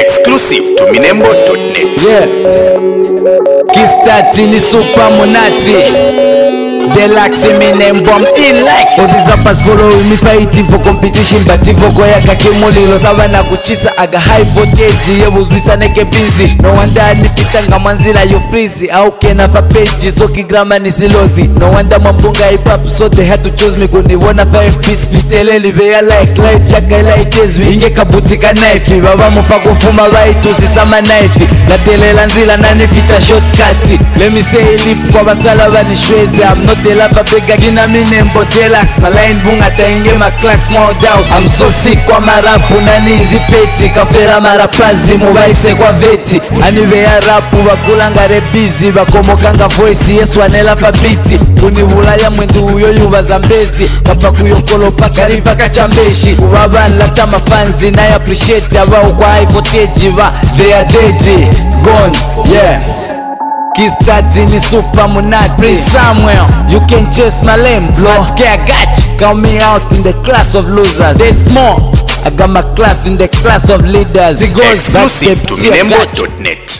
Exclusive to Minembo.net. Yeah. Kistati ni super monati. Deluxe Minembo, I'm in like. All these rappers follow me fighting for competition, but if I go yaka kimulilo sawa na kuchisa aga high voltage. Yeah, was with neke busy. No wonder nipitanga manzila you freezy. Au kena pa page so kigrama ni silozi. No wonder mambunga hip hop so they had to choose me. Kuni wana 5 piece fiteleli beya like life yaka like ezwi. Inge kabutika knife baba mufa kufuma baitu sisama knife. Natelela nzila nani fita shortcut. Let me say live kwa basala bani shweze. I'm not the lava bega gina Minembo Deluxe. My line bunga tainge ma clacks more douse. I'm so sick kwa marapu nani hizi peti. Kafera marapazi mubaise kwa veti. Aniwe ya rapu wakulanga rebizi. Bakomokanga voice yesu anela fabiti. Unihula ya mwendu uyo yuwa zambezi. Kapa kuyokolo paka riva kachambeshi. Uwaban lata mafanzi na appreciate. Awa ukwa high voltage va. They are dead, gone, yeah. Kistati ni super monati. Somewhere you can chase my lame. Smart care got you. Count me out in the class of losers. There's more. I got my class in the class of leaders. Exclusive to Minembo.net.